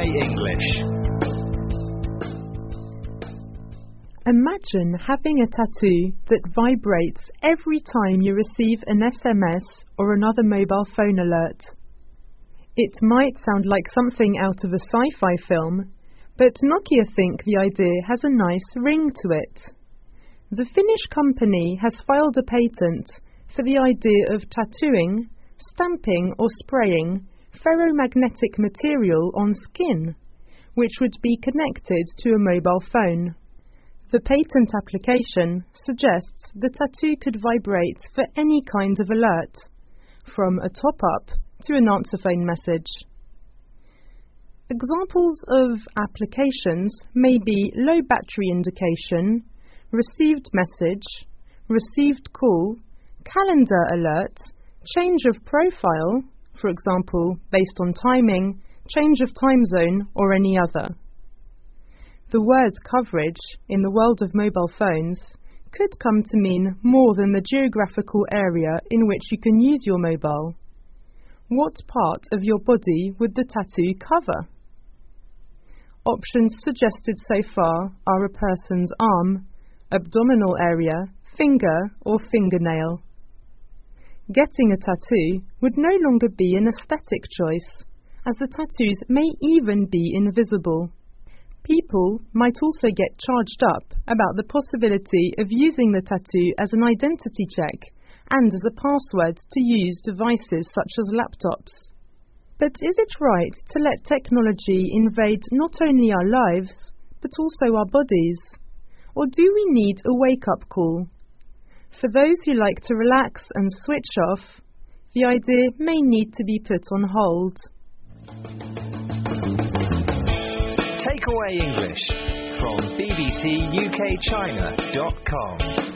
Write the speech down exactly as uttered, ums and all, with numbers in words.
English. Imagine having a tattoo that vibrates every time you receive an S M S or another mobile phone alert. It might sound like something out of a sci-fi film, but Nokia think the idea has a nice ring to it. The Finnish company has filed a patent for the idea of tattooing, stamping or spraying ferromagnetic material on skin, which would be connected to a mobile phone. The patent application suggests the tattoo could vibrate for any kind of alert, from a top-up to an answer phone message. Examples of applications may be low battery indication, received message, received call, calendar alert, change of profile, for example, based on timing, change of time zone, or any other. The word coverage in the world of mobile phones could come to mean more than the geographical area in which you can use your mobile. What part of your body would the tattoo cover? Options suggested so far are a person's arm, abdominal area, finger or fingernail. Getting a tattoo would no longer be an aesthetic choice, as the tattoos may even be invisible. People might also get charged up about the possibility of using the tattoo as an identity check and as a password to use devices such as laptops. But is it right to let technology invade not only our lives, but also our bodies? Or do we need a wake-up call? For those who like to relax and switch off, the idea may need to be put on hold. Takeaway English from B B C U K China dot com.